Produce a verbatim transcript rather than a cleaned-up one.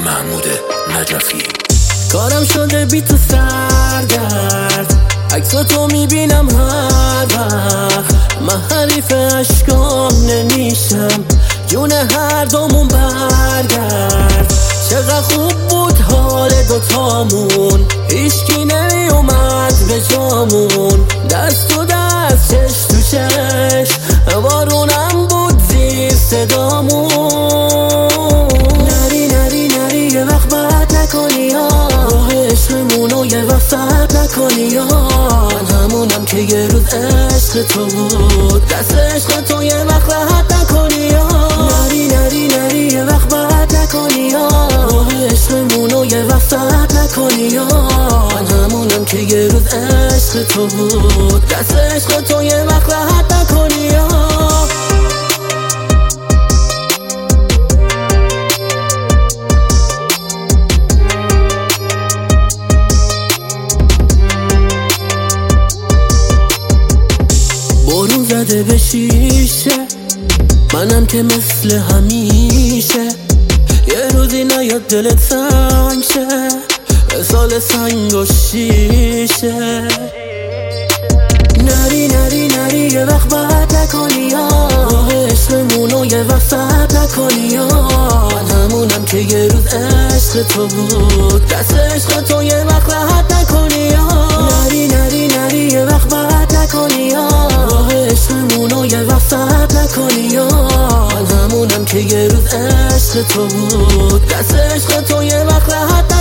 محمود نجفی. کارم شده بی تو سرگرد، عکس تو میبینم هر وقت. من حریف عشقام نمیشم، جون هر دومون برگرد. چقدر خوب بود حال دوتامون، هیچکی نمیومد به جامون. دست تو دست، چش تو چش، بارونم بود زیر صدامون. نری نری نری یه وقت بد نکنی ها، راه عشقمونو یه وقت سد نکنی ها. من همونم که یه روز عشق تو بود، دست عشق تو یه وقت راحت نکنی ها. نری نری نری یه وقت بد نکنی ها، راه عشقمونو یه وقت سد نکنی ها. من همونم که یه روز عشق تو بود، دست عشق تو یه وقت راحت نکنی ها. بارون زده به شیشه، منم که مثل همیشه. یه روزی نیاد دلت سنگ شه، سال سنگ و شیشه. نری نری نری یه وقت بد نکنی ها، راه عشقمونو یه وقت سد نکنی ها. من همونم که یه روز عشق تو بود، دست عشق تو یه وقت راحت نکنی ها. نری نری نری یه وقت بد نکنی ها، راه عشقمونو یه وقت سد نکنی ها. من همونم که یه روز عشق تو بود، دست عشق تو یه وقت راحت